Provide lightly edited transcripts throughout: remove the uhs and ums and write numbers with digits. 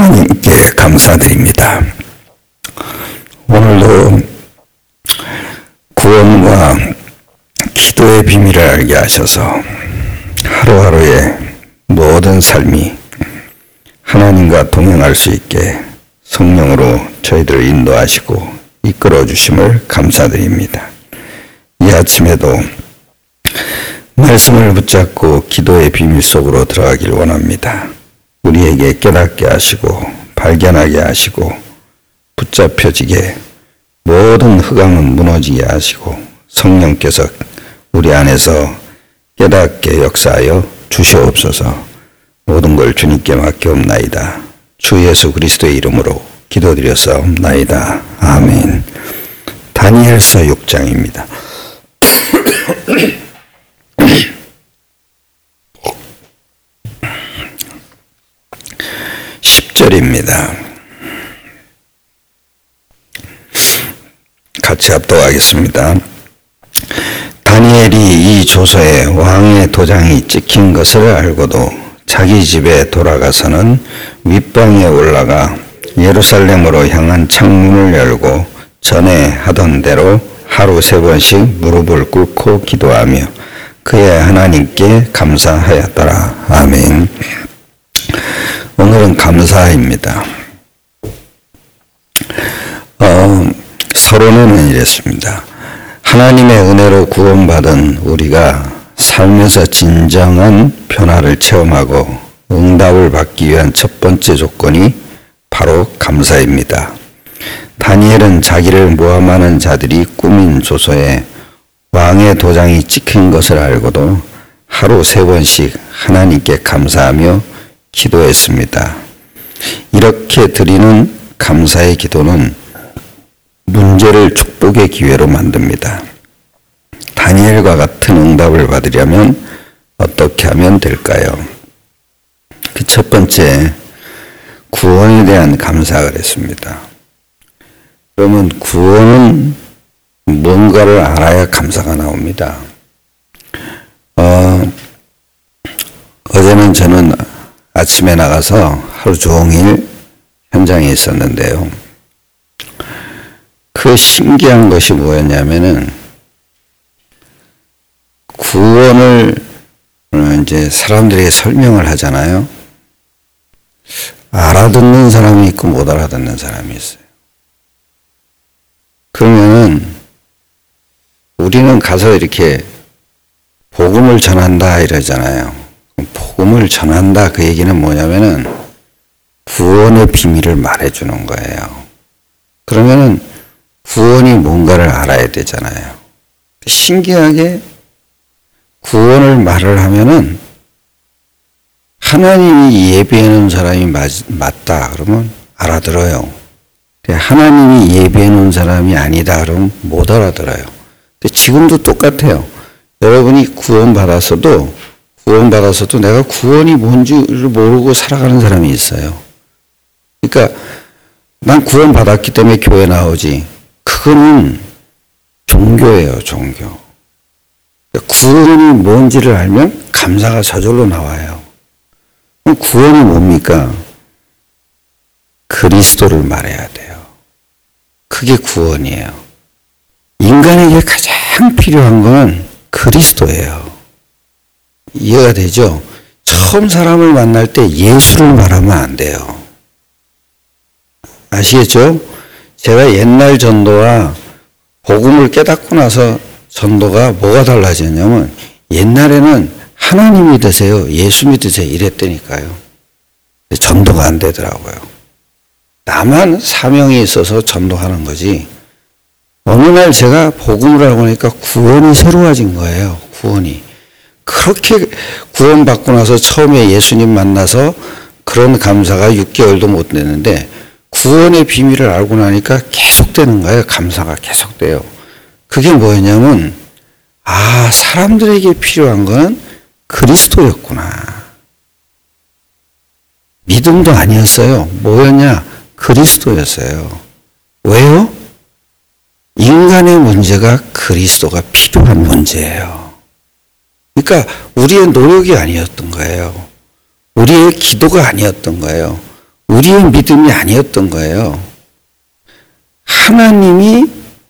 하나님께 감사드립니다. 오늘도 구원과 기도의 비밀을 알게 하셔서 하루하루의 모든 삶이 하나님과 동행할 수 있게 성령으로 저희들을 인도하시고 이끌어 주심을 감사드립니다. 이 아침에도 말씀을 붙잡고 기도의 비밀 속으로 들어가길 원합니다. 우리에게 깨닫게 하시고 발견하게 하시고 붙잡혀지게 모든 흑암은 무너지게 하시고 성령께서 우리 안에서 깨닫게 역사하여 주시옵소서. 모든 걸 주님께 맡기옵나이다. 주 예수 그리스도의 이름으로 기도드렸사옵나이다. 아멘. 다니엘서 6장입니다. 10절입니다. 같이 합독하겠습니다. 다니엘이 이 조서에 왕의 도장이 찍힌 것을 알고도 자기 집에 돌아가서는 윗방에 올라가 예루살렘으로 향한 창문을 열고 전에 하던 대로 하루 3번씩 무릎을 꿇고 기도하며 그의 하나님께 감사하였더라. 아멘. 오늘은 감사입니다. 서론에는 이랬습니다. 하나님의 은혜로 구원받은 우리가 삶에서 진정한 변화를 체험하고 응답을 받기 위한 첫 번째 조건이 바로 감사입니다. 다니엘은 자기를 모함하는 자들이 꾸민 조서에 왕의 도장이 찍힌 것을 알고도 하루 3번씩 하나님께 감사하며 기도했습니다. 이렇게 드리는 감사의 기도는 문제를 축복의 기회로 만듭니다. 다니엘과 같은 응답을 받으려면 어떻게 하면 될까요? 그 첫 번째, 구원에 대한 감사가 그랬습니다. 그러면 구원은 뭔가를 알아야 감사가 나옵니다. 어제는 저는 아침에 나가서 하루 종일 현장에 있었는데요. 그 신기한 것이 뭐였냐면은 구원을 이제 사람들에게 설명을 하잖아요. 알아듣는 사람이 있고 못 알아듣는 사람이 있어요. 그러면은 우리는 가서 이렇게 복음을 전한다 이러잖아요. 복음을 전한다 그 얘기는 뭐냐면은 구원의 비밀을 말해주는 거예요. 그러면은 구원이 뭔가를 알아야 되잖아요. 신기하게 구원을 말을 하면은 하나님이 예비해 놓은 사람이 맞다 그러면 알아들어요. 하나님이 예비해 놓은 사람이 아니다 그러면 못 알아들어요. 근데 지금도 똑같아요. 여러분이 구원받았어도 내가 구원이 뭔지를 모르고 살아가는 사람이 있어요. 그러니까 난 구원받았기 때문에 교회 나오지. 그거는 종교예요, 종교. 구원이 뭔지를 알면 감사가 저절로 나와요. 그럼 구원이 뭡니까? 그리스도를 말해야 돼요. 그게 구원이에요. 인간에게 가장 필요한 건 그리스도예요. 이해가 되죠? 처음 사람을 만날 때 예수를 말하면 안 돼요. 아시겠죠? 제가 옛날 전도와 복음을 깨닫고 나서 전도가 뭐가 달라졌냐면 옛날에는 하나님 믿으세요, 예수 믿으세요 이랬다니까요. 전도가 안 되더라고요. 나만 사명이 있어서 전도하는 거지. 어느 날 제가 복음을 알고 나니까 구원이 새로워진 거예요. 구원이. 그렇게 구원받고 나서 처음에 예수님 만나서 그런 감사가 6개월도 못 됐는데 구원의 비밀을 알고 나니까 계속되는 거예요. 감사가 계속돼요. 그게 뭐였냐면 사람들에게 필요한 건 그리스도였구나. 믿음도 아니었어요. 뭐였냐? 그리스도였어요. 왜요? 인간의 문제가 그리스도가 필요한 문제예요. 그러니까 우리의 노력이 아니었던 거예요. 우리의 기도가 아니었던 거예요. 우리의 믿음이 아니었던 거예요. 하나님이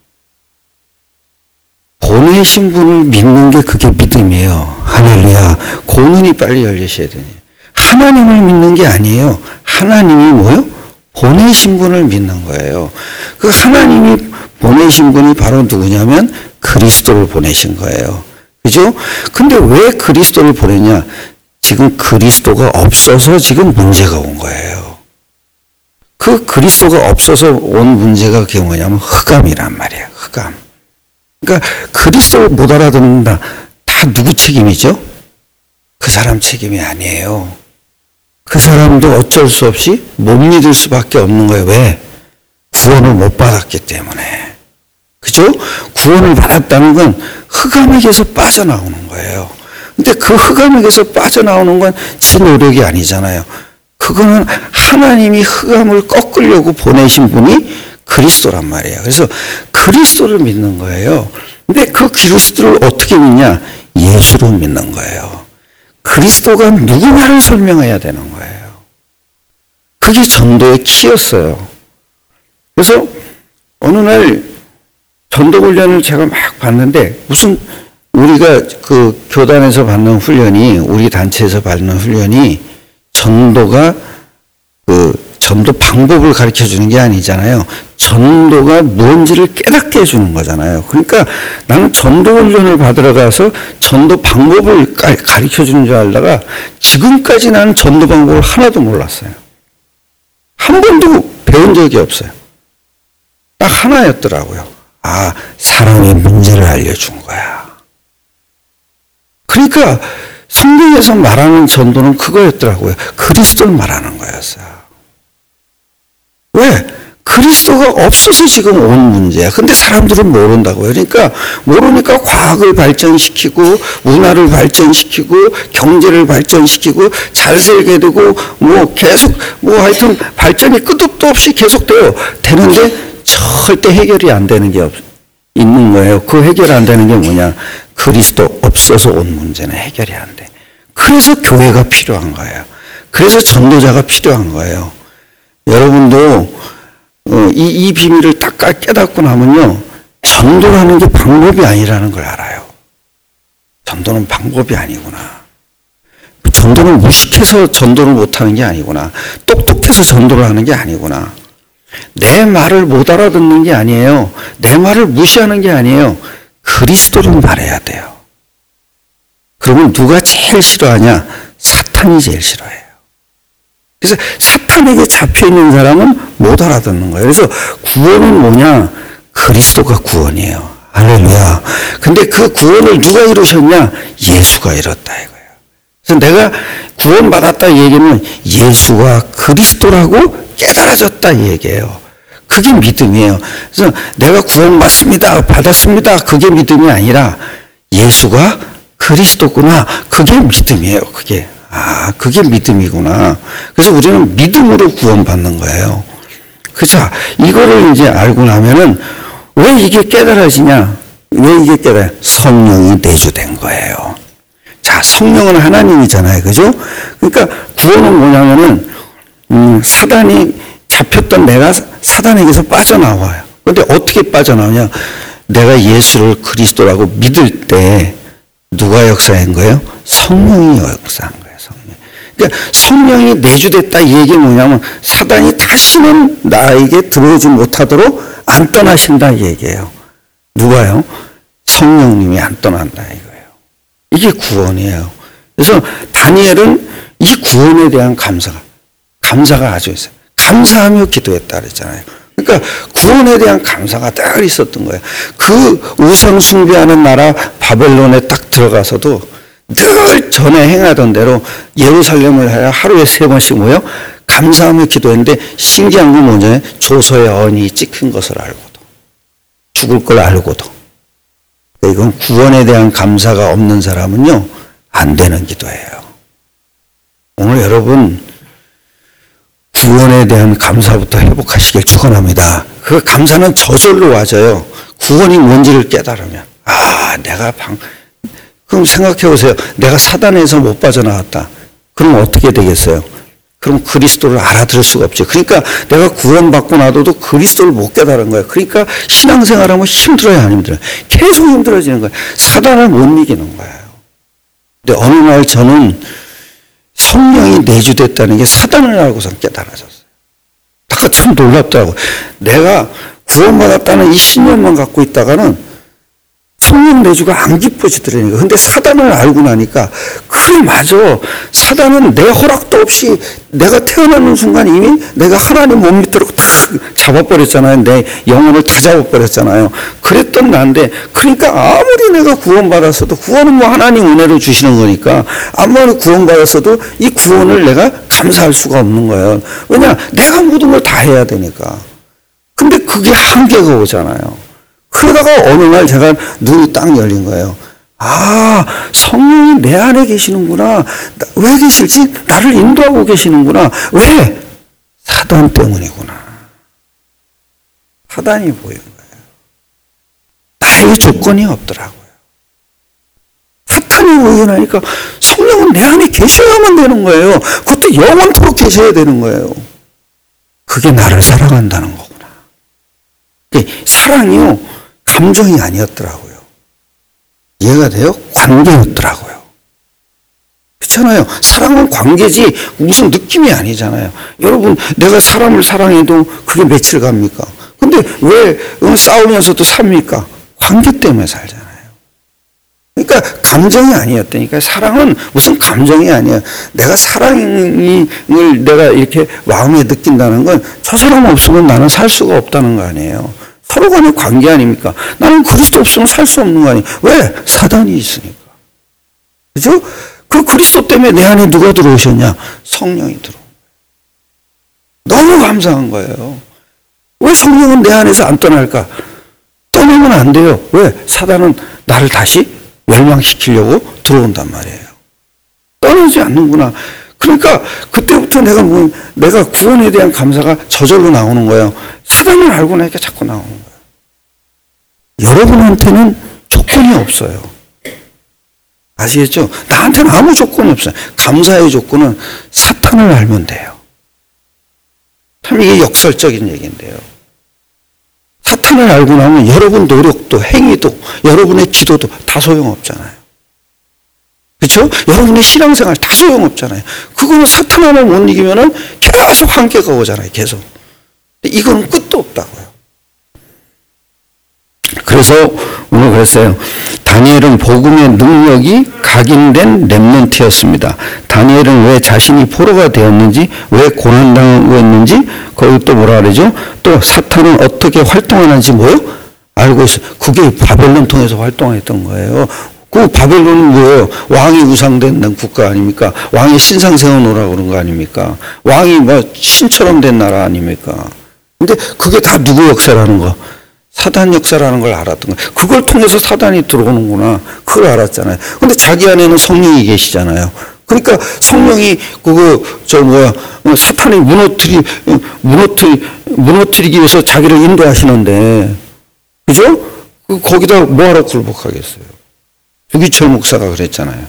보내신 분을 믿는 게 그게 믿음이에요. 할렐루야. 고문이 빨리 열리셔야 되니. 하나님을 믿는 게 아니에요. 하나님이 뭐요? 보내신 분을 믿는 거예요. 그 하나님이 보내신 분이 바로 누구냐면 그리스도를 보내신 거예요. 그죠? 근데 왜 그리스도를 보냈냐? 지금 그리스도가 없어서 지금 문제가 온 거예요. 그 그리스도가 없어서 온 문제가 그게 뭐냐면 흑암이란 말이에요. 흑암. 그러니까 그리스도를 못 알아듣는다. 다 누구 책임이죠? 그 사람 책임이 아니에요. 그 사람도 어쩔 수 없이 못 믿을 수밖에 없는 거예요. 왜? 구원을 못 받았기 때문에. 그죠? 구원을 받았다는 건 흑암에게서 빠져나오는 거예요. 근데 그 흑암에게서 빠져나오는 건 지 노력이 아니잖아요. 그거는 하나님이 흑암을 꺾으려고 보내신 분이 그리스도란 말이에요. 그래서 그리스도를 믿는 거예요. 근데 그 그리스도를 어떻게 믿냐? 예수로 믿는 거예요. 그리스도가 누구냐를 설명해야 되는 거예요. 그게 전도의 키였어요. 그래서 어느 날 전도 훈련을 제가 막 봤는데 무슨 우리가 그 교단에서 받는 훈련이 우리 단체에서 받는 훈련이 전도가 그 전도 방법을 가르쳐 주는 게 아니잖아요. 전도가 뭔지를 깨닫게 해주는 거잖아요. 그러니까 나는 전도 훈련을 받으러 가서 전도 방법을 가르쳐 주는 줄 알다가 지금까지 나는 전도 방법을 하나도 몰랐어요. 한 번도 배운 적이 없어요. 딱 하나였더라고요. 아, 사람의 문제를 알려준 거야. 그러니까 성경에서 말하는 전도는 그거였더라고요. 그리스도를 말하는 거였어요. 왜? 그리스도가 없어서 지금 온 문제야. 근데 사람들은 모른다고요. 그러니까 모르니까 과학을 발전시키고 문화를 발전시키고 경제를 발전시키고 잘 살게 되고 뭐 계속 뭐 하여튼 발전이 끝도 없이 계속돼요. 되는데 절대 해결이 안 되는 게 있는 거예요. 그 해결 안 되는 게 뭐냐? 그리스도 없어서 온 문제는 해결이 안 돼. 그래서 교회가 필요한 거예요. 그래서 전도자가 필요한 거예요. 여러분도 이 비밀을 딱 깨닫고 나면요. 전도라는 게 방법이 아니라는 걸 알아요. 전도는 방법이 아니구나. 전도는 무식해서 전도를 못하는 게 아니구나. 똑똑해서 전도를 하는 게 아니구나. 내 말을 못 알아듣는 게 아니에요. 내 말을 무시하는 게 아니에요. 그리스도를 말해야 돼요. 그러면 누가 제일 싫어하냐? 사탄이 제일 싫어해요. 그래서 사탄에게 잡혀있는 사람은 못 알아듣는 거예요. 그래서 구원은 뭐냐? 그리스도가 구원이에요. 할렐루야. 근데 그 구원을 누가 이루셨냐? 예수가 이뤘다 이거예요. 그래서 내가 구원받았다 이 얘기는 예수가 그리스도라고 깨달아졌다 이 얘기예요. 그게 믿음이에요. 그래서 내가 구원받습니다. 받았습니다. 그게 믿음이 아니라 예수가 그리스도구나. 그게 믿음이에요. 그게. 아, 그게 믿음이구나. 그래서 우리는 믿음으로 구원받는 거예요. 그래서 이거를 이제 알고 나면은 왜 이게 깨달아지냐? 왜 이게 깨달아? 성령이 내주된 거예요. 자, 성령은 하나님이잖아요. 그죠? 그러니까 구원은 뭐냐면은, 사단이 잡혔던 내가 사단에게서 빠져나와요. 근데 어떻게 빠져나오냐? 내가 예수를 그리스도라고 믿을 때 누가 역사한 거예요? 성령이 역사한 거예요. 그러니까 성령이 내주됐다 이 얘기는 뭐냐면 사단이 다시는 나에게 들어오지 못하도록 안 떠나신다 이 얘기예요. 누가요? 성령님이 안 떠난다 이거예요. 이게 구원이에요. 그래서 다니엘은 이 구원에 대한 감사가 아주 있어요. 감사하며 기도했다 그랬잖아요. 그러니까 구원에 대한 감사가 딱 있었던 거예요. 그 우상 숭배하는 나라 바벨론에 딱 들어가서도 늘 전에 행하던 대로 예루살렘을 하루에 3번씩 모여 감사하며 기도했는데 신기한 건 뭐냐? 조서의 언이 찍힌 것을 알고도 죽을 걸 알고도 이건 구원에 대한 감사가 없는 사람은요 안 되는 기도예요. 오늘 여러분 구원에 대한 감사부터 회복하시길 축원합니다. 그 감사는 저절로 와져요. 구원이 뭔지를 깨달으면 내가 그럼 생각해 보세요. 내가 사단에서 못 빠져나왔다. 그럼 어떻게 되겠어요? 그럼 그리스도를 알아들을 수가 없죠. 그러니까 내가 구원받고 나서도 그리스도를 못 깨달은 거예요. 그러니까 신앙생활하면 힘들어요, 안 힘들어요? 계속 힘들어지는 거예요. 사단을 못 이기는 거예요. 근데 어느 날 저는 성령이 내주됐다는 게 사단을 알고서 깨달아졌어요. 다가 참 놀랍더라고요. 내가 구원받았다는 이 신념만 갖고 있다가는 성령 내주가 안 기뻐지더라니까. 근데 사단을 알고 나니까 그래 맞아. 사단은 내 허락도 없이 내가 태어나는 순간 이미 내가 하나님 못 믿도록 다 잡아버렸잖아요. 내 영혼을 다 잡아버렸잖아요. 그랬던 나인데 그러니까 아무리 내가 구원받았어도 구원은 뭐 하나님 은혜로 주시는 거니까 아무리 구원받았어도 이 구원을 내가 감사할 수가 없는 거예요. 왜냐 내가 모든 걸 다 해야 되니까. 근데 그게 한계가 오잖아요. 그러다가 어느 날 제가 눈이 딱 열린 거예요. 아, 성령이 내 안에 계시는구나. 왜 계실지 나를 인도하고 계시는구나. 왜? 사단 때문이구나. 사단이 보인 거예요. 나에게 조건이 없더라고요. 사탄이 보이나니까 성령은 내 안에 계셔야만 되는 거예요. 그것도 영원토록 계셔야 되는 거예요. 그게 나를 사랑한다는 거구나. 사랑이요. 감정이 아니었더라고요. 이해가 돼요? 관계였더라고요. 그렇잖아요. 사랑은 관계지 무슨 느낌이 아니잖아요. 여러분 내가 사람을 사랑해도 그게 며칠 갑니까? 근데 왜 싸우면서도 삽니까? 관계 때문에 살잖아요. 그러니까 감정이 아니었다니까. 사랑은 무슨 감정이 아니야. 내가 사랑을 내가 이렇게 마음에 느낀다는 건 저 사람 없으면 나는 살 수가 없다는 거 아니에요. 서로 간의 관계 아닙니까? 나는 그리스도 없으면 살 수 없는 거 아니에요. 왜? 사단이 있으니까. 그죠? 그 그리스도 때문에 내 안에 누가 들어오셨냐? 성령이 들어온 거예요. 너무 감사한 거예요. 왜 성령은 내 안에서 안 떠날까? 떠나면 안 돼요. 왜? 사단은 나를 다시 멸망시키려고 들어온단 말이에요. 떠나지 않는구나. 그러니까 그때부터 내가 구원에 대한 감사가 저절로 나오는 거예요. 사단을 알고 나니까 자꾸 나오는 거예요. 여러분한테는 조건이 없어요. 아시겠죠? 나한테는 아무 조건이 없어요. 감사의 조건은 사탄을 알면 돼요. 참 이게 역설적인 얘기인데요. 사탄을 알고 나면 여러분 노력도 행위도 여러분의 기도도 다 소용없잖아요. 그렇죠? 여러분의 신앙생활 다 소용없잖아요. 그거는 사탄 하나 못 이기면은 계속 한계가 오잖아요. 계속. 이거는 끝도 없다고요. 그래서 오늘 그랬어요. 다니엘은 복음의 능력이 각인된 렘넌트였습니다. 다니엘은 왜 자신이 포로가 되었는지, 왜 고난당하고 있는지, 거기 또 뭐라 그러죠? 또 사탄은 어떻게 활동하는지 뭐요? 알고 있어요. 그게 바벨론 통해서 활동했던 거예요. 그 바벨론은 뭐예요? 왕이 우상된 국가 아닙니까? 왕이 신상 세워놓으라고 그런 거 아닙니까? 왕이 뭐 신처럼 된 나라 아닙니까? 근데 그게 다 누구 역사라는 거? 사단 역사라는 걸 알았던 거예요. 그걸 통해서 사단이 들어오는구나. 그걸 알았잖아요. 근데 자기 안에는 성령이 계시잖아요. 그러니까 성령이 사탄이 무너뜨리기 위해서 자기를 인도하시는데, 그죠? 거기다 뭐하러 굴복하겠어요? 주기철 목사가 그랬잖아요.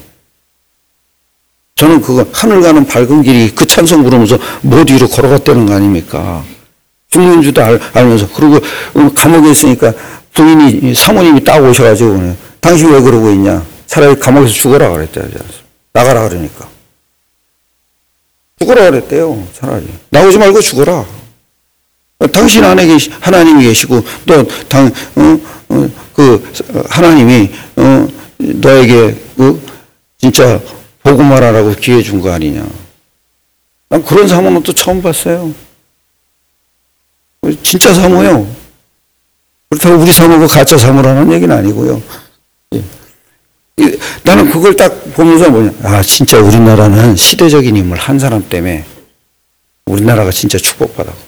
저는 그거 하늘 가는 밝은 길이 그 찬송 부르면서 못 위로 걸어갔다는 거 아닙니까? 죽는 줄도 알면서. 그리고 감옥에 있으니까 부인이 사모님이 딱 오셔가지고 당신 왜 그러고 있냐? 차라리 감옥에서 죽어라 그랬대요. 나가라 그러니까. 죽어라 그랬대요. 차라리. 나오지 말고 죽어라. 당신 안에 하나님이 계시고 또 하나님이 너에게 진짜 복음하라고 기회 준 거 아니냐. 난 그런 사모는 또 처음 봤어요. 진짜 사모요. 그렇다고 우리 사모가 가짜 사모라는 얘기는 아니고요. 나는 그걸 딱 보면서 진짜 우리나라는 시대적인 인물 한 사람 때문에 우리나라가 진짜 축복받았고.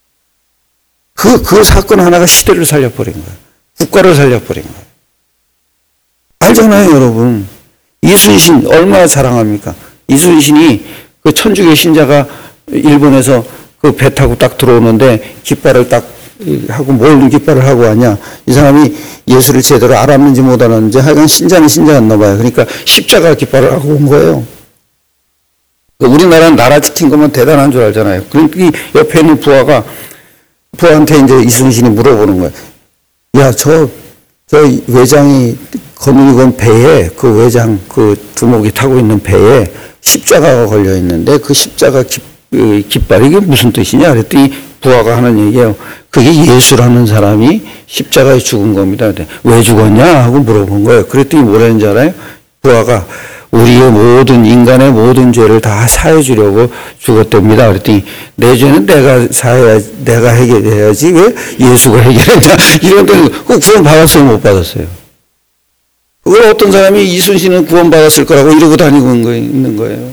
그 사건 하나가 시대를 살려버린 거예요. 국가를 살려버린 거예요. 알잖아요, 여러분. 이순신 얼마나 자랑합니까? 이순신이 그 천주교 신자가 일본에서 그 배 타고 딱 들어오는데 깃발을 딱 하고 뭘 깃발을 하고 왔냐? 이 사람이 예수를 제대로 알았는지 못 알았는지 하여간 신자는 신자였나 봐요. 그러니까 십자가 깃발을 하고 온 거예요. 우리나라는 나라 지킨 것만 대단한 줄 알잖아요. 그러니까 이 옆에 있는 부하한테 이제 이순신이 물어보는 거예요. 야, 저 외장이 거느리건 배에, 그 외장, 그 두목이 타고 있는 배에 십자가가 걸려 있는데 그 십자가 깃발, 이게 무슨 뜻이냐? 그랬더니 부하가 하는 얘기예요. 그게 예수라는 사람이 십자가에 죽은 겁니다. 왜 죽었냐? 하고 물어본 거예요. 그랬더니 뭐라는지 알아요? 부하가 우리의 모든, 인간의 모든 죄를 다 사해주려고 죽었답니다. 그랬더니 내 죄는 내가 해결해야지 왜 예수가 해결했냐? 이런 데 그 구원 받았어요? 못 받았어요? 그걸 어떤 사람이 이순신은 구원 받았을 거라고 이러고 다니고 있는 거예요.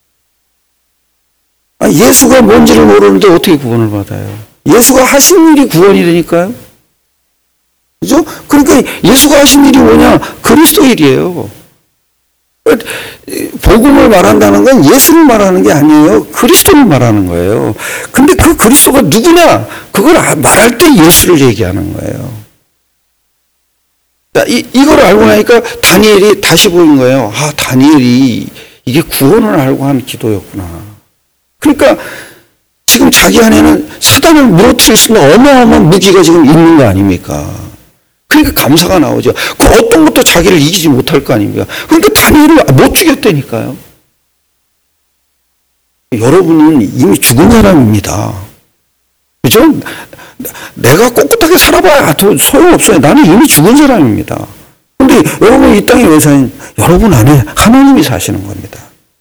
예수가 뭔지를 모르는데 어떻게 구원을 받아요? 예수가 하신 일이 구원이 되니까요. 그죠? 그러니까 예수가 하신 일이 뭐냐? 그리스도 일이에요. 복음을 말한다는 건 예수를 말하는 게 아니에요. 그리스도를 말하는 거예요. 근데 그 그리스도가 누구냐? 그걸 말할 때 예수를 얘기하는 거예요. 이걸 알고 나니까 다니엘이 다시 보인 거예요. 아, 다니엘이 이게 구원을 알고 한 기도였구나. 그러니까 지금 자기 안에는 사단을 무너뜨릴 수 있는 어마어마한 무기가 지금 있는 거 아닙니까? 그러니까 감사가 나오죠. 그 어떤 것도 자기를 이기지 못할 거 아닙니까? 그러니까 다니엘을 못 죽였다니까요. 여러분은 이미 죽은 사람입니다. 그죠? 내가 꼿꼿하게 살아봐야 소용없어요. 나는 이미 죽은 사람입니다. 근데 여러분 이 땅에 왜 사는? 여러분 안에 하나님이 사시는 겁니다.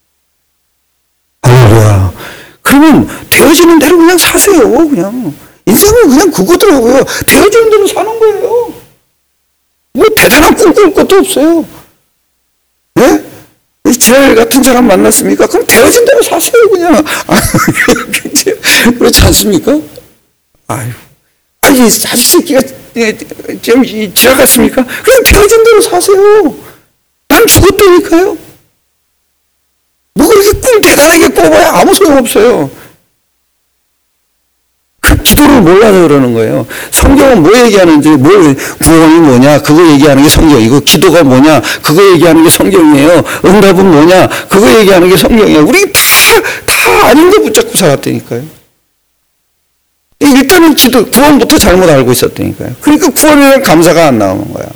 할렐루야. 그러면 되어지는 대로 그냥 사세요. 그냥. 인생은 그냥 그거더라고요. 되어지는 대로 사는 거예요. 뭐 대단한 꿈 꿀 것도 없어요. 네? 지랄 같은 사람 만났습니까? 그럼 되어진 대로 사세요, 그냥. 그렇지 않습니까? 아유, 아니, 자식 새끼가 좀 지랄 같습니까? 그냥 되어진 대로 사세요. 난 죽었다니까요. 뭐 그렇게 꿈 대단하게 꿔봐야 아무 소용 없어요. 그 기도를 몰라서 그러는 거예요. 성경은 뭐 얘기하는지, 구원이 뭐냐, 그거 얘기하는 게 성경이고, 기도가 뭐냐, 그거 얘기하는 게 성경이에요. 응답은 뭐냐, 그거 얘기하는 게 성경이에요. 우리 다 아닌 거 붙잡고 살았다니까요. 일단은 구원부터 잘못 알고 있었다니까요. 그러니까 구원에 감사가 안 나오는 거야.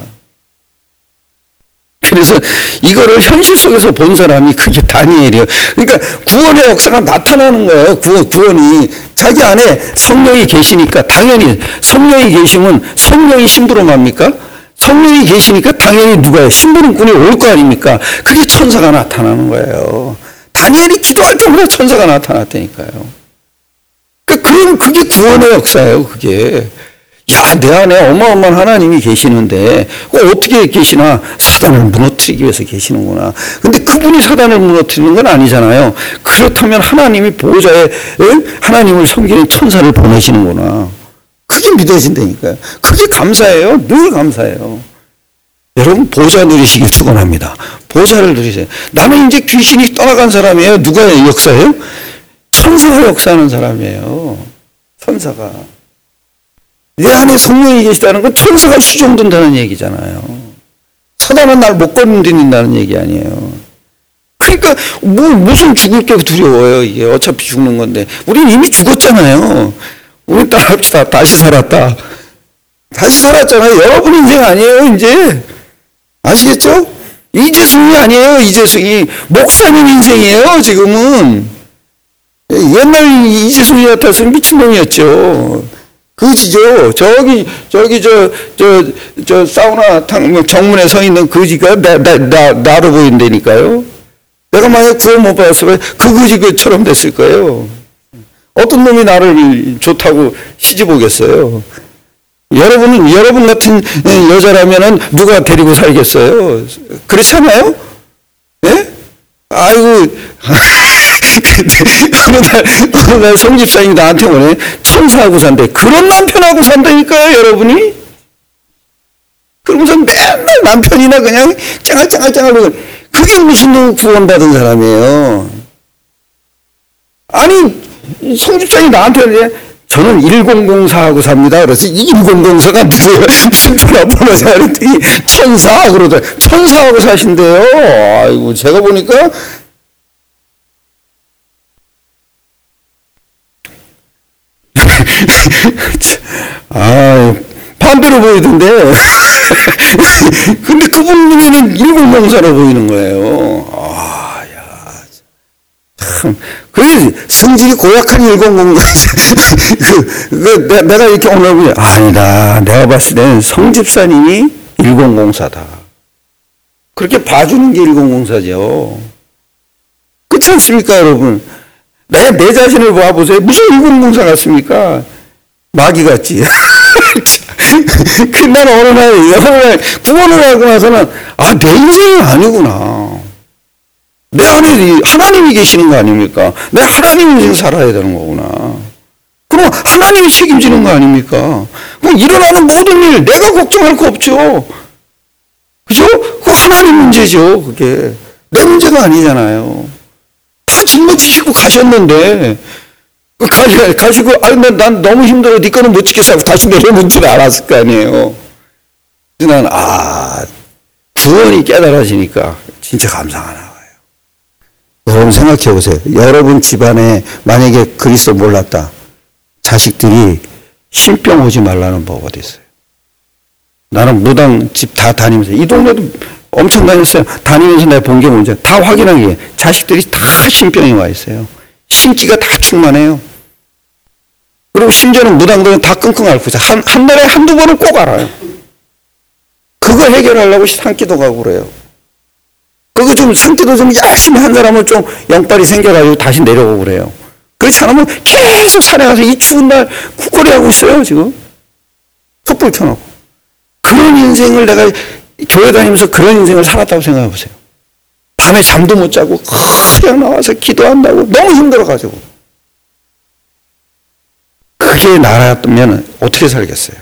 그래서 이거를 현실 속에서 본 사람이 그게 다니엘이에요. 그러니까 구원의 역사가 나타나는 거예요. 구원이. 자기 안에 성령이 계시니까 당연히 성령이 계시면 성령이 심부름합니까? 성령이 계시니까 당연히 누가요? 심부름꾼이 올 거 아닙니까? 그게 천사가 나타나는 거예요. 다니엘이 기도할 때마다 천사가 나타났다니까요. 그러니까 그게 구원의 역사예요. 그게. 야, 내 안에 어마어마한 하나님이 계시는데 어떻게 계시나? 사단을 무너뜨리기 위해서 계시는구나. 근데 그분이 사단을 무너뜨리는 건 아니잖아요. 그렇다면 하나님이 보호자에 하나님을 섬기는 천사를 보내시는구나. 그게 믿어진다니까요. 그게 감사해요. 늘 감사해요. 여러분 보호자 누리시길 축원합니다. 보호자를 누리세요. 나는 이제 귀신이 떠나간 사람이에요. 누가 역사예요? 천사가 역사하는 사람이에요. 천사가. 내 안에 성령이 계시다는 건 천사가 수종된다는 얘기잖아요. 사단은 날 못 건드린다는 얘기 아니에요. 그러니까 무슨 죽을 게 두려워요. 이게 어차피 죽는 건데. 우리는 이미 죽었잖아요. 우리 따라합시다. 다시 살았다. 다시 살았잖아요. 여러분 인생 아니에요. 이제. 아시겠죠? 이재승이 아니에요. 이재승이. 목사님 인생이에요. 지금은. 옛날 이재승이 같았으면 미친놈이었죠. 그지죠. 저 사우나 정문에 서 있는 그지가 나로 보인다니까요. 내가 만약 구원 못 받았으면 그 그지처럼 됐을 거예요. 어떤 놈이 나를 좋다고 시집 오겠어요. 여러분 같은 여자라면은 누가 데리고 살겠어요? 그렇잖아요? 예? 아이고. 어느 날 성집사님이 나한테 오네. 천사하고 산대. 그런 남편하고 산다니까요, 여러분이? 그러면서 맨날 남편이나 그냥 짱알짱알짱알. 그게 무슨 놈 구원받은 사람이에요. 아니, 성집사님이 나한테 오네. 저는 1004하고 삽니다. 그래서 이 1004가 누구예요? 무슨 전화번호냐 그랬더니 천사 그러더라고요. 천사하고 사신대요. 아이고, 제가 보니까 반대로 보이던데. 근데 그분 눈에는 일공공사로 보이는 거예요. 참. 그래, 성질이 고약한 일공공사. 내가 이렇게 오늘 보니, 아니다. 내가 봤을 때는 성집사님이 일공공사다. 그렇게 봐주는 게 일공공사죠. 그렇지 않습니까, 여러분? 내 자신을 봐보세요. 무슨 일공공사 같습니까? 마귀 같지. 나는 어느 날 구원을 하고 나서는 내 인생은 아니구나. 내 안에 하나님이 계시는 거 아닙니까? 내 하나님 인생 살아야 되는 거구나. 그럼 하나님이 책임지는 거 아닙니까? 그럼 일어나는 모든 일 내가 걱정할 거 없죠. 그죠? 그거 하나님 문제죠. 그게 내 문제가 아니잖아요. 다 짊어지시고 가셨는데 가시고 난 너무 힘들어 네 거는 못 지켰어 하고 다시 내려놓은 줄 알았을 거 아니에요. 그래서 난 구원이 깨달아지니까 진짜 감사가 나와요. 여러분 생각해 보세요. 여러분 집안에 만약에 그리스도 몰랐다. 자식들이 신병 오지 말라는 법 어디 있어요? 나는 무당 집 다 다니면서 이 동네도 엄청 다녔어요. 다니면서 내가 본 게 뭔지 다 확인한 게 자식들이 다 신병이 와 있어요. 신기가 다 충만해요. 그리고 심지어는 무당들은 다 끙끙 앓고 있어요. 한 달에 한두 번은 꼭 알아요. 그거 해결하려고 산기도 가고 그래요. 그거 좀 산기도 좀 열심히 한 사람은 좀 영빨이 생겨가지고 다시 내려오고 그래요. 그렇지 않으면 계속 산에 가서 이 추운 날 쿡거리 하고 있어요, 지금. 촛불 켜놓고. 그런 인생을 내가 교회 다니면서 그런 인생을 살았다고 생각해 보세요. 밤에 잠도 못 자고 그냥 나와서 기도한다고 너무 힘들어가지고. 그게 나라면 어떻게 살겠어요?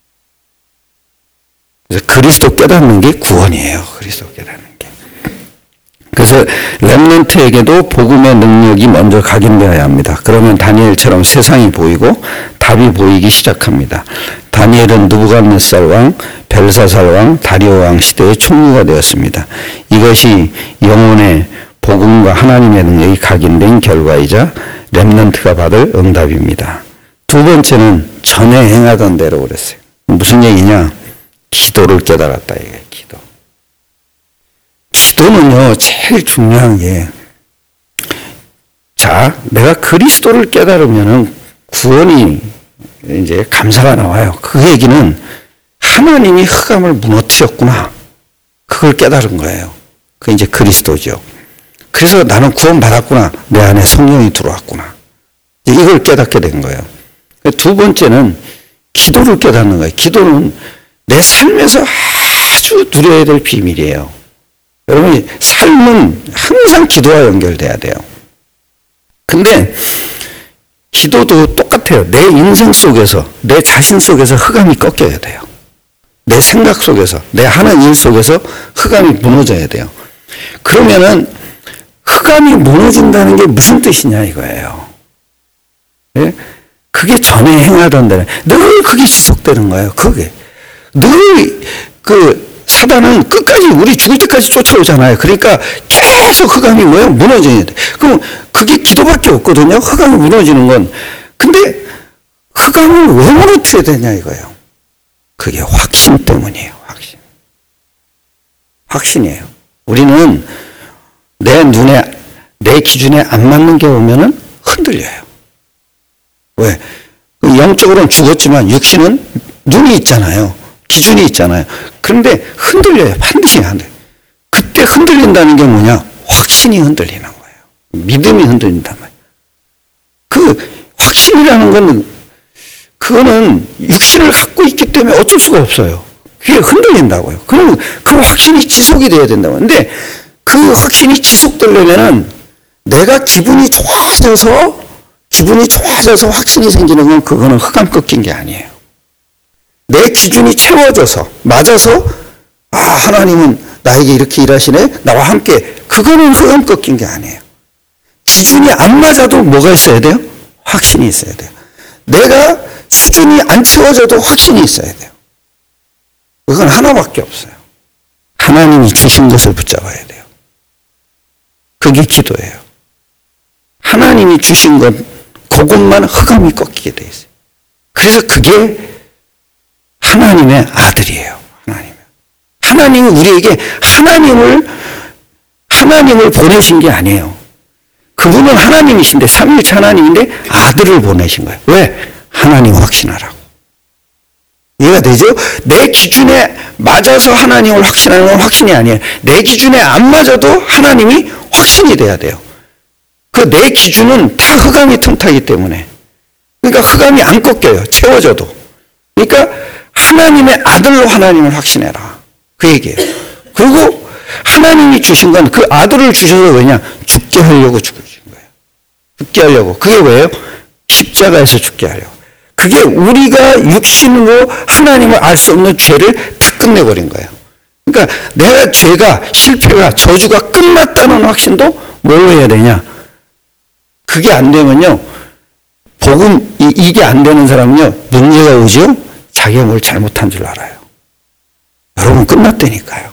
그래서 그리스도 깨닫는 게 구원이에요. 그리스도 깨닫는 게. 그래서 렘넌트에게도 복음의 능력이 먼저 각인되어야 합니다. 그러면 다니엘처럼 세상이 보이고 답이 보이기 시작합니다. 다니엘은 느부갓네살 왕, 벨사살 왕, 다리오 왕 시대의 총리가 되었습니다. 이것이 영혼의 복음과 하나님의 능력이 각인된 결과이자 렘넌트가 받을 응답입니다. 두 번째는 전에 행하던 대로 그랬어요. 무슨 얘기냐? 기도를 깨달았다 이게 기도. 기도는요 제일 중요한 게 내가 그리스도를 깨달으면은 구원이 이제 감사가 나와요. 그 얘기는 하나님이 흑암을 무너뜨렸구나. 그걸 깨달은 거예요. 그게 이제 그리스도죠. 그래서 나는 구원받았구나. 내 안에 성령이 들어왔구나. 이걸 깨닫게 된 거예요. 두 번째는 기도를 깨닫는 거예요. 기도는 내 삶에서 아주 누려야 될 비밀이에요. 여러분, 삶은 항상 기도와 연결돼야 돼요. 근데 기도도 똑같아요. 내 인생 속에서, 내 자신 속에서 흑암이 꺾여야 돼요. 내 생각 속에서, 내 하는 일 속에서 흑암이 무너져야 돼요. 그러면은 흑암이 무너진다는 게 무슨 뜻이냐 이거예요. 예? 그게 전에 행하던 대로 늘 그게 지속되는 거예요. 그게 늘 사단은 끝까지 우리 죽을 때까지 쫓아오잖아요. 그러니까 계속 흑암이 뭐예요? 무너져야 돼. 그럼 그게 기도밖에 없거든요. 흑암이 무너지는 건. 근데 흑암을 왜 무너뜨려야 되냐 이거예요. 그게 확신 때문이에요. 확신. 확신이에요. 우리는 내 눈에, 내 기준에 안 맞는 게 오면은 흔들려요. 왜? 영적으로는 죽었지만 육신은 눈이 있잖아요. 기준이 있잖아요. 그런데 흔들려요. 반드시 흔들려요. 그때 흔들린다는 게 뭐냐? 확신이 흔들리는 거예요. 믿음이 흔들린단 말이에요. 그 확신이라는 건 그거는 육신을 갖고 있기 때문에 어쩔 수가 없어요. 그게 흔들린다고요. 그럼 그 확신이 지속이 돼야 된다고. 근데 그 확신이 지속되려면은 내가 기분이 좋아져서 확신이 생기는 건 그거는 흑암 꺾인 게 아니에요. 내 기준이 채워져서 맞아서 하나님은 나에게 이렇게 일하시네 나와 함께 그거는 흑암 꺾인 게 아니에요. 기준이 안 맞아도 뭐가 있어야 돼요? 확신이 있어야 돼요. 내가 수준이 안 채워져도 확신이 있어야 돼요. 그건 하나밖에 없어요. 하나님이 주신 것을 붙잡아야 돼요. 그게 기도예요. 하나님이 주신 것 그것만 흑암이 꺾이게 돼 있어요. 그래서 그게 하나님의 아들이에요. 하나님이 우리에게 하나님을 보내신 게 아니에요. 그분은 하나님이신데, 삼위일체 하나님인데 아들을 보내신 거예요. 왜? 하나님을 확신하라고. 이해가 되죠? 내 기준에 맞아서 하나님을 확신하는 건 확신이 아니에요. 내 기준에 안 맞아도 하나님이 확신이 돼야 돼요. 그 내 기준은 다 흑암이 틈타기 때문에. 그러니까 흑암이 안 꺾여요. 채워져도. 그러니까 하나님의 아들로 하나님을 확신해라. 그 얘기예요. 그리고 하나님이 주신 건 그 아들을 주셔서 왜냐? 죽게 하려고 주신 거예요. 죽게 하려고. 그게 왜요? 십자가에서 죽게 하려고. 그게 우리가 육신으로 하나님을 알 수 없는 죄를 다 끝내버린 거예요. 그러니까 내가 죄가, 실패가, 저주가 끝났다는 확신도 뭘로 해야 되냐? 그게 안 되면요, 복음, 이게 안 되는 사람은요, 문제가 오죠? 자기가 뭘 잘못한 줄 알아요. 여러분, 끝났다니까요.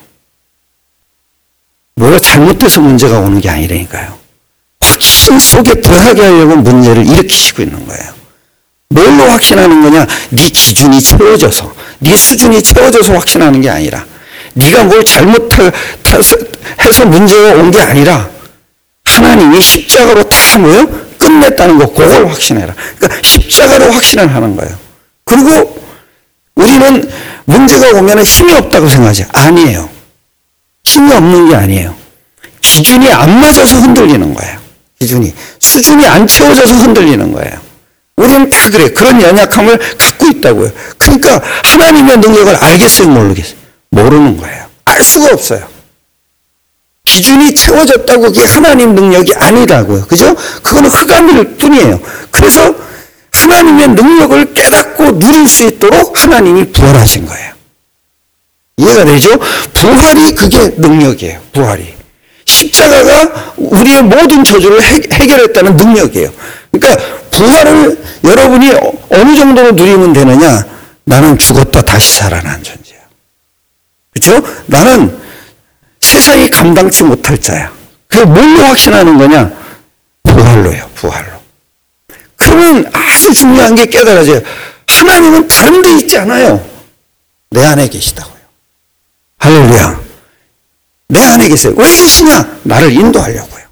뭐가 잘못돼서 문제가 오는 게 아니라니까요. 확신 속에 부하게 하려고 문제를 일으키시고 있는 거예요. 뭘로 확신하는 거냐? 네 기준이 채워져서, 네 수준이 채워져서 확신하는 게 아니라, 네가 뭘 잘못해서 문제가 온 게 아니라, 하나님이 십자가로 다 뭐요? 끝냈다는 거, 그걸 확신해라. 그러니까 십자가로 확신을 하는 거예요. 그리고 우리는 문제가 오면 힘이 없다고 생각하죠. 아니에요. 힘이 없는 게 아니에요. 기준이 안 맞아서 흔들리는 거예요. 수준이 안 채워져서 흔들리는 거예요. 우리는 다 그래. 그런 연약함을 갖고 있다고요. 그러니까 하나님의 능력을 알겠어요? 모르겠어요? 모르는 거예요. 알 수가 없어요. 기준이 채워졌다고 그게 하나님 능력이 아니라고요. 그죠? 그거는 흑암일 뿐이에요. 그래서 하나님의 능력을 깨닫고 누릴 수 있도록 하나님이 부활하신 거예요. 이해가 되죠? 부활이 그게 능력이에요. 부활이. 십자가가 우리의 모든 저주를 해결했다는 능력이에요. 그러니까 부활을 여러분이 어느 정도로 누리면 되느냐? 나는 죽었다 다시 살아난 존재야. 그렇죠? 나는 세상이 감당치 못할 자야. 그게 뭘로 확신하는 거냐? 부활로요. 부활로. 그러면 아주 중요한 게 깨달아져요. 하나님은 다른 데 있지 않아요. 내 안에 계시다고요. 할렐루야. 내 안에 계세요. 왜 계시냐? 나를 인도하려고요.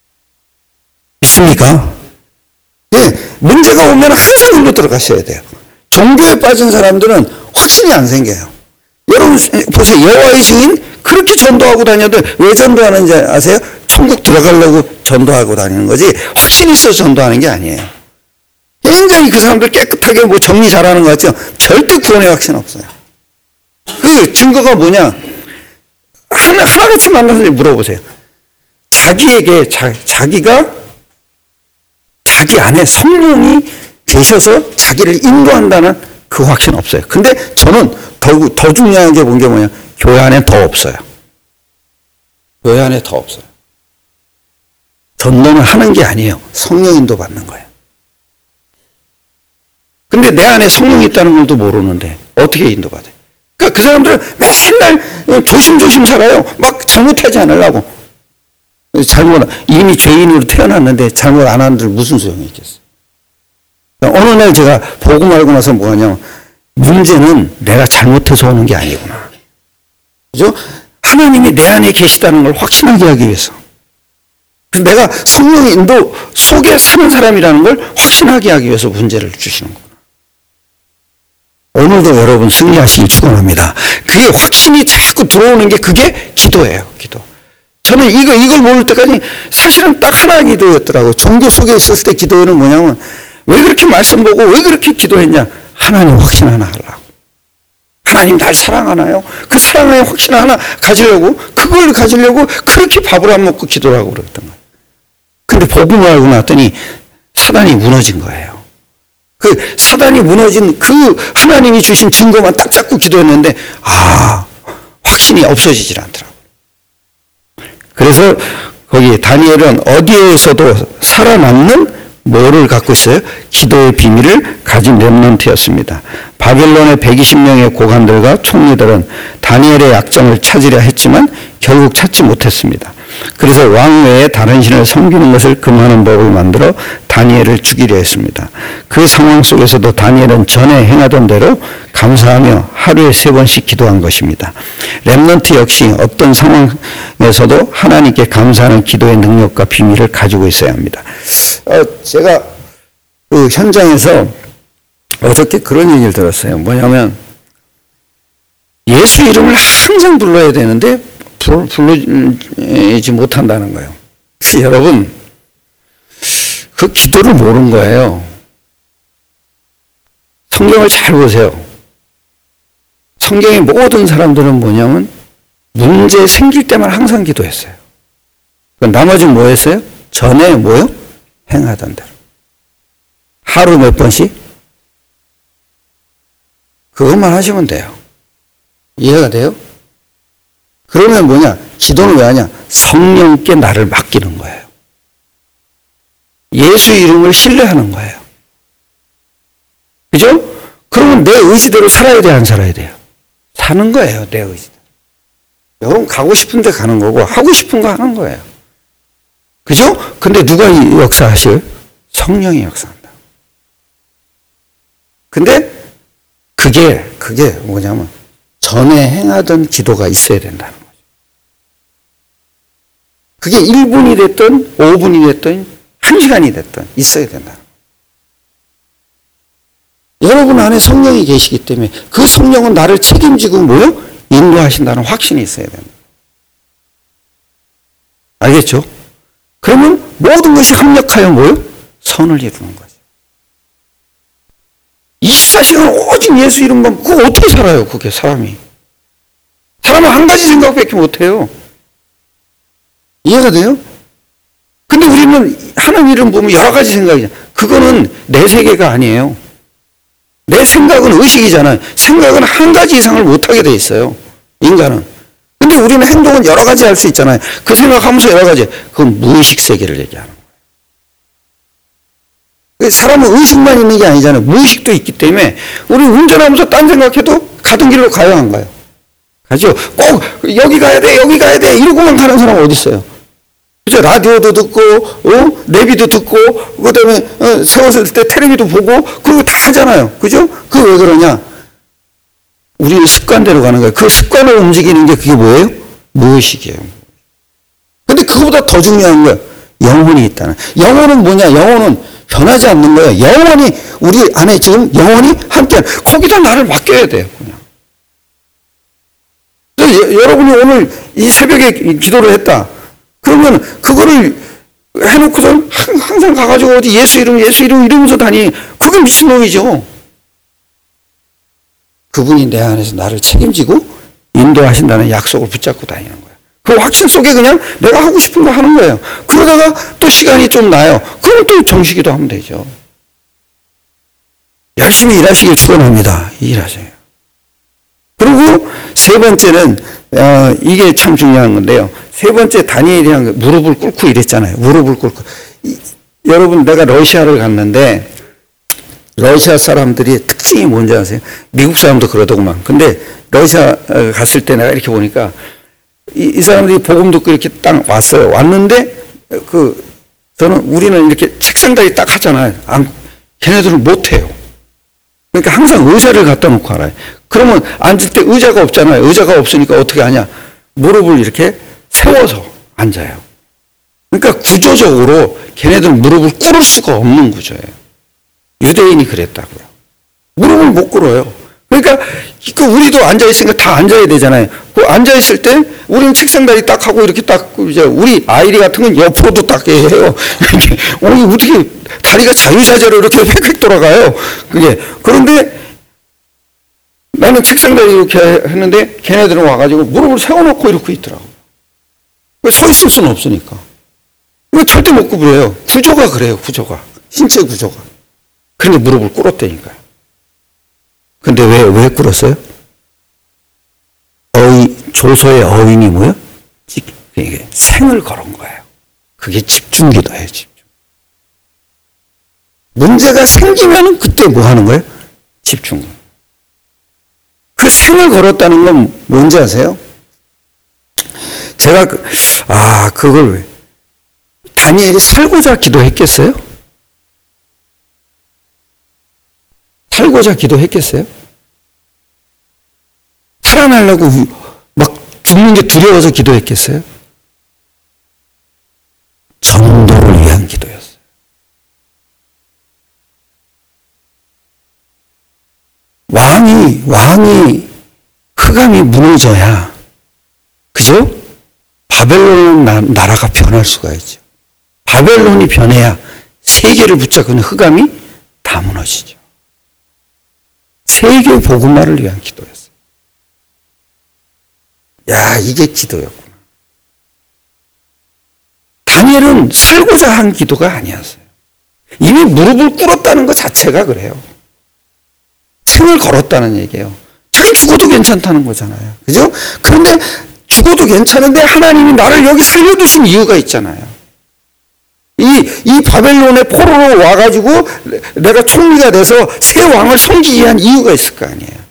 믿습니까? 예, 문제가 오면 항상 일로 들어가셔야 돼요. 종교에 빠진 사람들은 확신이 안 생겨요. 여러분 보세요. 여호와의 증인 그렇게 전도하고 다녀도 왜 전도하는지 아세요? 천국 들어가려고 전도하고 다니는 거지 확신이 있어서 전도하는 게 아니에요. 굉장히 그 사람들 깨끗하게 뭐 정리 잘하는 것 같죠? 절대 구원의 확신 없어요. 그 증거가 뭐냐? 하나같이 만나서 물어보세요. 자기에게 자기가 자기 안에 성령이 계셔서 자기를 인도한다는 그 확신 없어요. 근데 저는 더 중요한 게 본 게 뭐냐? 교회 안에 더 없어요. 교회 안에 더 없어요. 전도는 하는 게 아니에요. 성령 인도 받는 거예요. 근데 내 안에 성령이 있다는 걸도 모르는데 어떻게 인도받아요? 그러니까 그 사람들은 맨날 조심조심 살아요. 막 잘못하지 않으려고. 이미 죄인으로 태어났는데 잘못 안 하는 들 무슨 소용이 있겠어요? 어느 날 제가 보고 알고 나서 뭐하냐면 문제는 내가 잘못해서 오는 게 아니구나. 그죠? 하나님이 내 안에 계시다는 걸 확신하게 하기 위해서. 그래서 내가 성령의 인도 속에 사는 사람이라는 걸 확신하게 하기 위해서 문제를 주시는구나. 오늘도 여러분 승리하시길 축원합니다. 그게 확신이 자꾸 들어오는 게 그게 기도예요. 기도. 저는 이걸 모를 때까지 사실은 딱 하나의 기도였더라고요. 종교 속에 있었을 때 기도는 뭐냐면 왜 그렇게 말씀 보고 왜 그렇게 기도했냐? 하나님 확신 하나 하려고. 하나님 날 사랑하나요? 그 사랑의 확신 하나 가지려고 그걸 가지려고 그렇게 밥을 안 먹고 기도를 하고 그랬던 거예요. 근데 복음을 알고 났더니 사단이 무너진 거예요. 그 사단이 무너진 그 하나님이 주신 증거만 딱 잡고 기도했는데 확신이 없어지질 않더라고요. 그래서 거기 다니엘은 어디에서도 살아남는 뭐를 갖고 있어요? 기도의 비밀을 가진 렘넌트였습니다. 바벨론의 120명의 고관들과 총리들은 다니엘의 약점을 찾으려 했지만 결국 찾지 못했습니다. 그래서 왕 외에 다른 신을 섬기는 것을 금하는 법을 만들어 다니엘을 죽이려 했습니다. 그 상황 속에서도 다니엘은 전에 행하던 대로 감사하며 하루에 3번씩 기도한 것입니다. 렘넌트 역시 어떤 상황에서도 하나님께 감사하는 기도의 능력과 비밀을 가지고 있어야 합니다. 제가 그 현장에서 어저께 그런 얘기를 들었어요. 뭐냐면 예수 이름을 항상 불러야 되는데 부르지 못한다는 거예요. 그래서 여러분 그 기도를 모르는 거예요. 성경을 잘 보세요. 성경의 모든 사람들은 뭐냐면 문제 생길 때만 항상 기도했어요. 나머지는 뭐 했어요? 전에 뭐요? 행하던 대로. 하루 몇 번씩? 그것만 하시면 돼요. 이해가 돼요? 그러면 뭐냐? 기도는 왜 하냐? 성령께 나를 맡기는 거예요. 예수 이름을 신뢰하는 거예요. 그죠? 그러면 내 의지대로 살아야 돼요? 안 살아야 돼요? 사는 거예요. 내 의지대로. 여러분 가고 싶은 데 가는 거고 하고 싶은 거 하는 거예요. 그죠? 근데 누가 역사하셔요? 성령이 역사한다. 근데 그게 뭐냐면 전에 행하던 기도가 있어야 된다는 거죠. 그게 1분이 됐든 5분이 됐든 1시간이 됐든 있어야 된다. 여러분 안에 성령이 계시기 때문에 그 성령은 나를 책임지고 뭐요? 인도하신다는 확신이 있어야 된다. 알겠죠? 그러면 모든 것이 합력하여 뭐요? 선을 이루는 거죠. 24시간 오직 예수 이름만, 그거 어떻게 살아요, 그게 사람이. 사람은 한 가지 생각밖에 못해요. 이해가 돼요? 근데 우리는 하나님 이름 보면 여러 가지 생각이잖아요. 그거는 내 세계가 아니에요. 내 생각은 의식이잖아요. 생각은 한 가지 이상을 못하게 돼 있어요. 인간은. 근데 우리는 행동은 여러 가지 할 수 있잖아요. 그 생각하면서 여러 가지. 그건 무의식 세계를 얘기하는 거예요. 사람은 의식만 있는 게 아니잖아요. 무의식도 있기 때문에 우리 운전하면서 딴 생각해도 가던 길로 가요, 안 가요? 가죠. 꼭 여기 가야 돼, 여기 가야 돼 이러고만 가는 사람 어디 있어요? 그죠? 라디오도 듣고, 내비도 듣고, 그 다음에 세웠을 때 텔레비도 보고, 그거 다 하잖아요. 그죠? 그거 왜 그러냐? 우리는 습관대로 가는 거예요. 그 습관을 움직이는 게 그게 뭐예요? 무의식이에요. 근데 그거보다 더 중요한 거예요. 영혼이 있다는. 영혼은 뭐냐? 영혼은 변하지 않는 거예요. 영혼이, 우리 안에 지금 영혼이 함께, 거기다 나를 맡겨야 돼요. 그냥. 여러분이 오늘 이 새벽에 기도를 했다. 그러면 그거를 해놓고선 항상 가가지고 어디 예수 이름 이러면서 다니. 그게 미친놈이죠. 그분이 내 안에서 나를 책임지고 인도하신다는 약속을 붙잡고 다니는 거예요. 그 확신 속에 그냥 내가 하고 싶은 거 하는 거예요. 그러다가 또 시간이 좀 나요. 그럼 또 정식기도 하면 되죠. 열심히 일하시길 축원합니다. 일하세요. 그리고 세 번째는 이게 참 중요한 건데요. 세 번째 다니엘이랑 무릎을 꿇고 이랬잖아요. 무릎을 꿇고. 여러분 내가 러시아를 갔는데 러시아 사람들이 특징이 뭔지 아세요? 미국 사람도 그러더구만. 근데 러시아 갔을 때 내가 이렇게 보니까 이 사람들이 복음 듣고 이렇게 딱 왔어요. 왔는데 우리는 이렇게 책상다리 딱 하잖아요. 걔네들은 못해요. 그러니까 항상 의자를 갖다 놓고 알아요. 그러면 앉을 때 의자가 없잖아요. 의자가 없으니까 어떻게 하냐. 무릎을 이렇게 세워서 앉아요. 그러니까 구조적으로 걔네들은 무릎을 꿇을 수가 없는 구조예요. 유대인이 그랬다고요. 무릎을 못 꿇어요. 그러니까 우리도 앉아있으니까 다 앉아야 되잖아요. 그 앉아있을 때 우리는 책상다리 딱 하고 이렇게 딱 이제 우리 아이리 같은 건 옆으로도 딱 해요. 어떻게 다리가 자유자재로 이렇게 획획 돌아가요. 그런데 나는 책상다리 이렇게 했는데 걔네들은 와가지고 무릎을 세워놓고 이렇게 있더라고. 서 있을 수는 없으니까. 이거 절대 못 구부려요. 구조가 그래요. 구조가. 신체 구조가. 그런데 무릎을 꿇었다니까요. 근데 왜 꿇었어요? 조서의 어휘이 뭐예요? 이게 생을 걸은 거예요. 그게 집중기도예요. 집중. 문제가 생기면 그때 뭐 하는 거예요? 집중. 그 생을 걸었다는 건 뭔지 아세요? 제가 그걸 다니엘이 살고자 기도했겠어요? 살고자 기도했겠어요? 살아나려고 막 죽는 게 두려워서 기도했겠어요? 전도를 위한 기도였어요. 왕이 흑암이 무너져야, 그죠? 바벨론 나라가 변할 수가 있죠. 바벨론이 변해야 세계를 붙잡고 있는 흑암이 다 무너지죠. 세계 복음화를 위한 기도였어요. 야, 이게 기도였구나. 다니엘은 살고자 한 기도가 아니었어요. 이미 무릎을 꿇었다는 것 자체가 그래요. 생을 걸었다는 얘기예요. 자기 죽어도 괜찮다는 거잖아요. 그죠? 그런데 죽어도 괜찮은데 하나님이 나를 여기 살려두신 이유가 있잖아요. 이 바벨론의 포로로 와가지고 내가 총리가 돼서 새 왕을 섬기기 위한 이유가 있을 거 아니에요.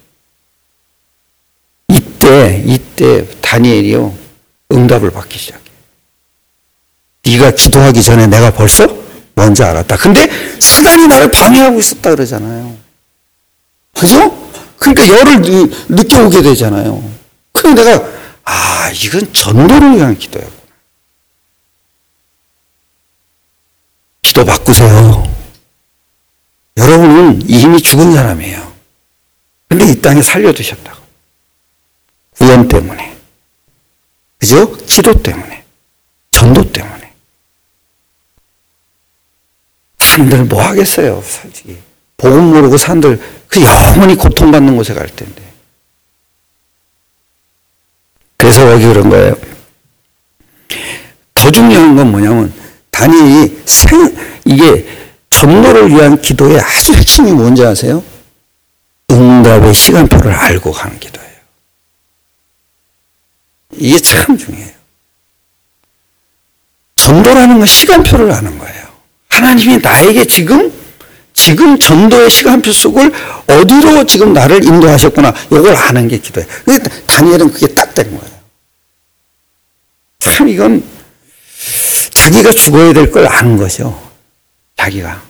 이때 다니엘이요, 응답을 받기 시작해요. 네가 기도하기 전에 내가 벌써 뭔지 알았다. 근데 사단이 나를 방해하고 있었다 그러잖아요. 그죠? 그러니까 열을 느껴오게 되잖아요. 그럼 내가, 이건 전도를 위한 기도였구나. 기도 바꾸세요. 여러분은 이미 죽은 사람이에요. 근데 이 땅에 살려두셨다고. 구원 때문에. 그죠? 기도 때문에. 전도 때문에. 사람들 뭐 하겠어요, 솔직히. 복음 모르고 사람들 그 영원히 고통받는 곳에 갈 텐데. 그래서 여기 그런 거예요. 더 중요한 건 뭐냐면 다니엘이 이게 전도를 위한 기도의 아주 핵심이 뭔지 아세요? 응답의 시간표를 알고 가는 기도예요. 이게 참 중요해요. 전도라는 건 시간표를 아는 거예요. 하나님이 나에게 지금 전도의 시간표 속을 어디로 지금 나를 인도하셨구나. 이걸 아는 게 기도예요. 다니엘은 그게 딱 된 거예요. 참 이건 자기가 죽어야 될 걸 아는 거죠. 자기가.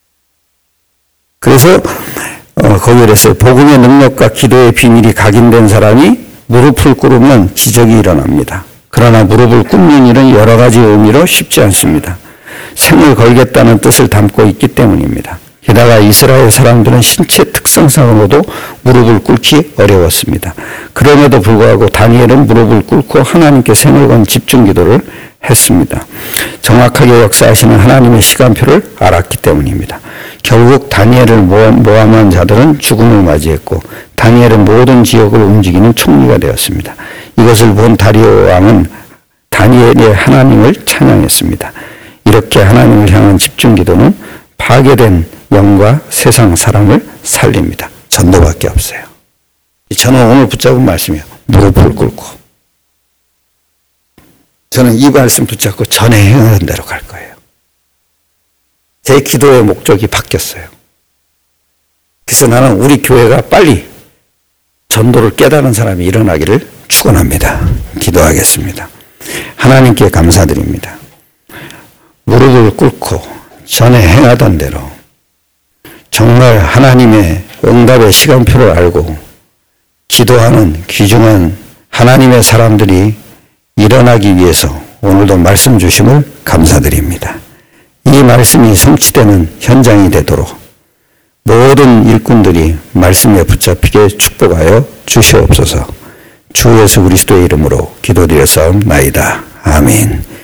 그래서 거기에 그랬어요. 복음의 능력과 기도의 비밀이 각인된 사람이 무릎을 꿇으면 기적이 일어납니다. 그러나 무릎을 꿇는 일은 여러 가지 의미로 쉽지 않습니다. 생을 걸겠다는 뜻을 담고 있기 때문입니다. 게다가 이스라엘 사람들은 신체 특성상으로도 무릎을 꿇기 어려웠습니다. 그럼에도 불구하고 다니엘은 무릎을 꿇고 하나님께 생을 건 집중 기도를 했습니다. 정확하게 역사하시는 하나님의 시간표를 알았기 때문입니다. 결국 다니엘을 모함한 자들은 죽음을 맞이했고 다니엘은 모든 지역을 움직이는 총리가 되었습니다. 이것을 본 다리오 왕은 다니엘의 하나님을 찬양했습니다. 이렇게 하나님을 향한 집중 기도는 파괴된 영과 세상 사람을 살립니다. 전도밖에 없어요. 저는 오늘 붙잡은 말씀이에요. 무릎을 꿇고. 저는 이 말씀 붙잡고 전에 행하는 대로 갈 거예요. 제 기도의 목적이 바뀌었어요. 그래서 나는 우리 교회가 빨리 전도를 깨달은 사람이 일어나기를 축원합니다. 기도하겠습니다. 하나님께 감사드립니다. 무릎을 꿇고 전에 행하던 대로 정말 하나님의 응답의 시간표를 알고 기도하는 귀중한 하나님의 사람들이 일어나기 위해서 오늘도 말씀 주심을 감사드립니다. 이 말씀이 성취되는 현장이 되도록 모든 일꾼들이 말씀에 붙잡히게 축복하여 주시옵소서. 주 예수 그리스도의 이름으로 기도드렸사옵나이다. 아멘.